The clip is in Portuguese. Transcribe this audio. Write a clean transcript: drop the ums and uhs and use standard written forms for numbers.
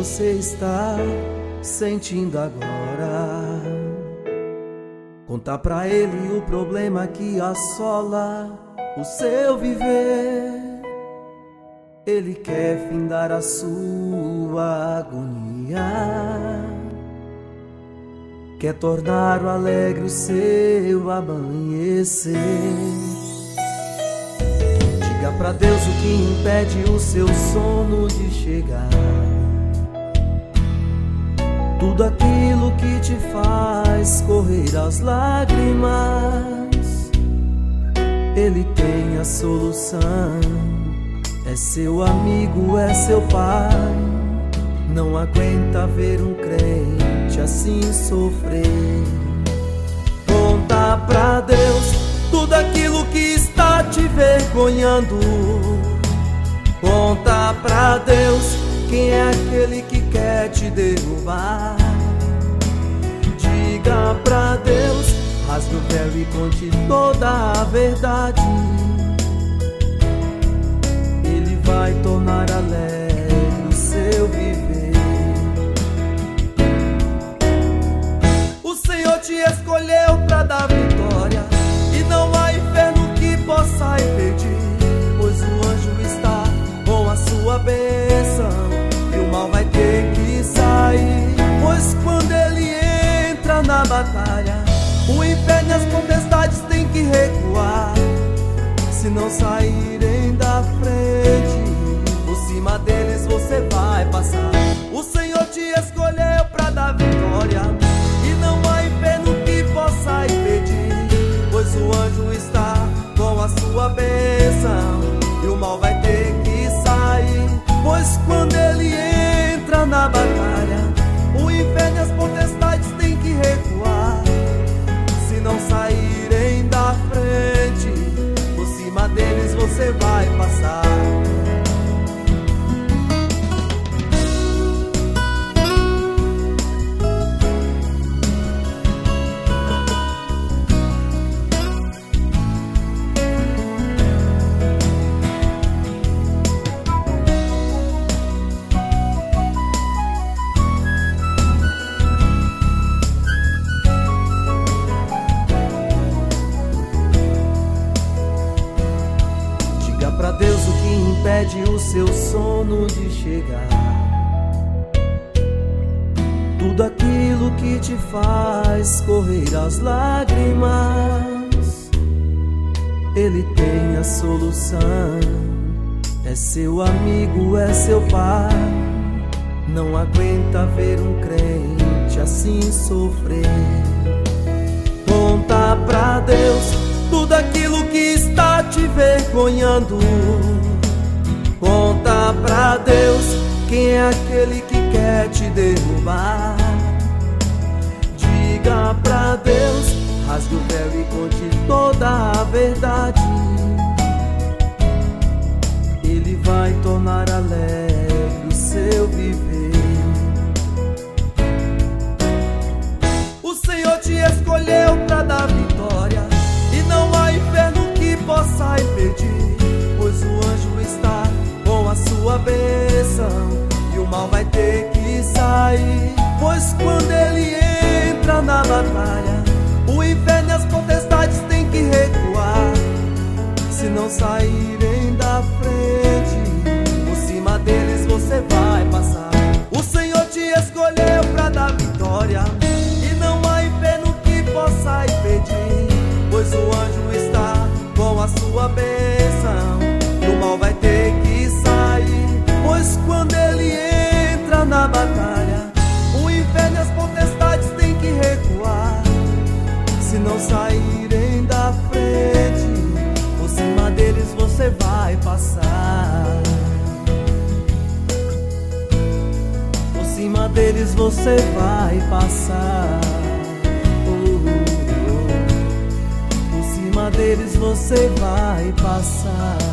você está sentindo agora. Contar pra ele o problema que assola o seu viver. Ele quer findar a sua agonia, quer tornar o alegre o seu amanhecer. Diga pra Deus o que impede o seu sono de chegar. Tudo aquilo que te faz correr as lágrimas, Ele tem a solução. É seu amigo, é seu pai. Não aguenta ver um crente assim sofrer. Conta pra Deus tudo aquilo que está te vergonhando. Conta pra Deus quem é aquele que quer te derrubar. Diga pra Deus, rasgue o véu e conte toda a verdade. Ele vai tornar alegre o seu viver. O Senhor te escolheu pra dar vitória, e não há inferno que possa impedir, pois o anjo está com a sua bênção, e o mal vai ter que sair. Pois quando ele entra na batalha, o inferno e as potestades têm que recuar. Se não saírem da frente, por cima deles você vai passar. O Senhor te escolheu pra dar vitória, e não há inferno que possa impedir, pois o anjo está com a sua bênção, e o mal vai ter que sair. Pois quando ele entra na batalha, o inferno e as potestades têm que recuar. Se não saírem da frente, por cima deles você vai passar. Pra Deus o que impede o seu sono de chegar. Tudo aquilo que te faz correr as lágrimas, Ele tem a solução. É seu amigo, é seu pai. Não aguenta ver um crente assim sofrer. Conta pra Deus tudo aquilo que está te vergonhando. Conta pra Deus quem é aquele que quer te derrubar. Diga pra Deus, rasgue o véu e conte toda a verdade. Ele vai tornar alegre o seu viver. O Senhor te escolheu pra dar vitória, e não há inferno que possa impedir, pois o anjo está com a sua bênção, e o mal vai ter que sair. Pois quando ele entra na batalha, o inferno e as potestades têm que recuar. Se não saírem da frente, por cima deles você vai passar. O Senhor te escolheu pra dar vitória, e não há inferno que possa impedir, pois o anjo está com a sua bênção, e o mal vai ter que sair. Pois quando ele entra na batalha, o inferno e as potestades têm que recuar. Se não saírem da frente, por cima deles você vai passar. Por cima deles você vai passar. Por cima deles você vai passar.